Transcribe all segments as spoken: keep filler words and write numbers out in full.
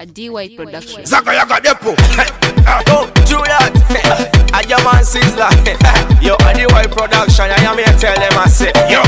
A D Y production. Zaka Yaga Depo. Oh, Juliet. I am on Sizzler. Yo, a D Y production. I am here to tell them I say, yo.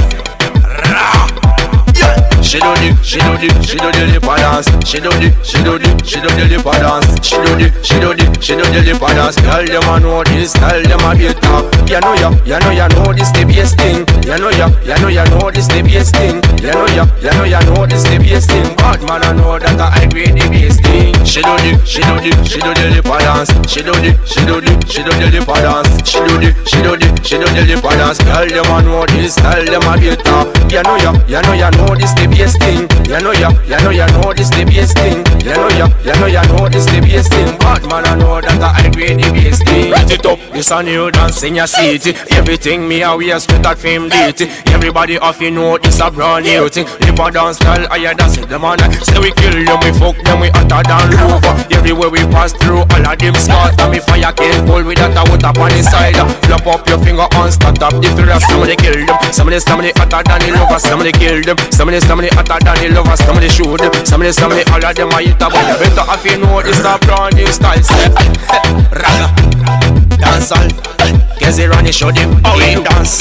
She do the, she do the, she do the lip dance. She do the, she do the, she do the lip dance. She do the, she do the, she do the lip dance. Tell them I know this, tell them I be talk. You know ya, you know ya know this the best thing. You know ya, you know ya know this the best thing. You know ya, you know ya know this the best thing. But man I know that I agree the best thing. She do the, she do the, she do the lip dance. She do the, she do the, she do the lip dance. She do the, she do the, she do the lip dance. Tell them I know this, tell them I be talk. You know ya, you know ya know this the best thing. You know ya, you know ya know this the best thing. You know ya, you know ya know this the best thing. But man I know that I agree the best thing. Write it up, this a new dance in your city. Everything me a wear straight out from duty. Everybody off you know this a brand new thing. Lip a dance style, I hear that's it. The man say we kill them, we fuck them, we hotter than lava. Everywhere we pass through, all of them start. And me fire can't pull with that a water up on the side. Flop up your finger and start up the thriller. Somebody kill them, somebody somebody hotter than the lover. Somebody kill them, somebody somebody hotter than the lover. Somebody shoot them, somebody somebody all of them a hit a but you better if you know this a brand new style. Raga, dance all, Kezi Rani show them how he dance.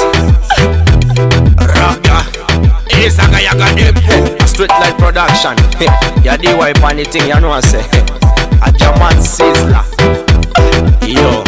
Raga, it's a guy got them. A street light production. Ya D Y pan the thing you know I say. A German Sizzler. Yo.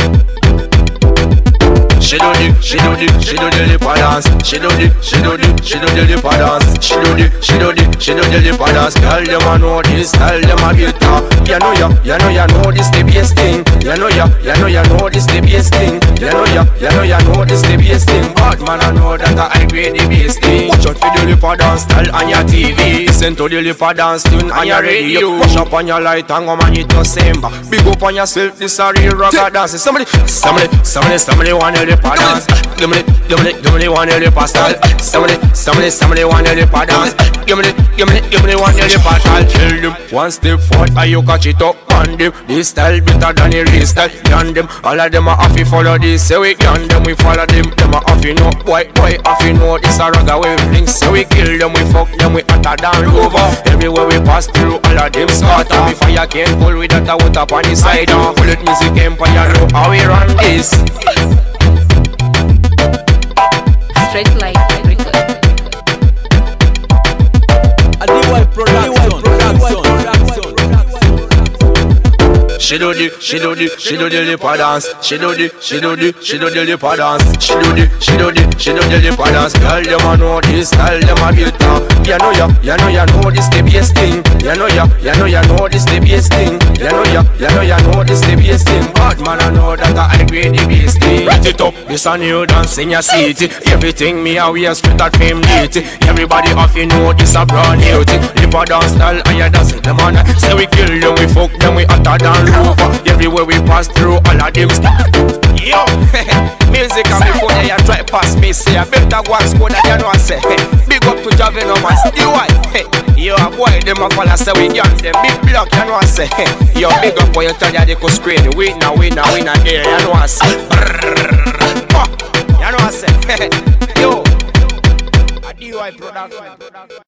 She do the, she do the, she do the lip dance. She do the, she do the, she do the lip dance. She do the, she do the, she do the lip dance. Tell them I know this, tell them I be talk. You know ya, you know ya know this the best thing. You know ya, you know ya know this the best thing. You know ya, you know ya know this the best thing. But man I know that I agree the best thing. Watch out for the lip dance style on your T V. Listen to the lip dance tune on your radio. Push up on your light and go man it no samba. Big up on yourself, this a real rock dance. Somebody, somebody, somebody, somebody wanna lip dance. Give me the, give me the, give me the one lip style. Somebody, somebody, somebody want the lip dance. Give me the, give me the, give me the one lip style. Tell them one step forward and you catch it up on them. This style better than the real style. Yan them, all of them are off to follow this. So we yan them, we follow them. Them are off to know, boy, boy, off to know this a ragga wavelength. So we kill them, we fuck them, we hotter than over. Everywhere we pass through, all of them start. And we fire can't pull with that a water on the side. Bullet music empire, know how we run this. Straight like record. A D Y production. She do the, she do the, she do the lip dance. She do the, she do the, she do the lip dance. She do the, she do the, she do the lip dance. Tell them I know this, tell them I be talk. You know ya, you know ya know this the best thing. You know ya, you know ya know this the best thing. You know ya, you know ya know this the best thing. But man I know that I agree the best thing. Write it up, this a new dance in your city. Everything me a wear straight out from duty. Everybody off you know this a brand new thing. Lip dance style, I hear that's it. The man say we kill them, we fuck them, we hotter than over. Everywhere we pass through, all of them stop. Yo, music and before they a try pass me, say I better go and score that you know I say. Big up to Javino man, still white. Yo, a boy them a follow say we got them big block, you know I say. Yo, big up boy you tell ya they could screen. Win now, win now, win now there, you know I say. You know I say. Yo, a D Y production.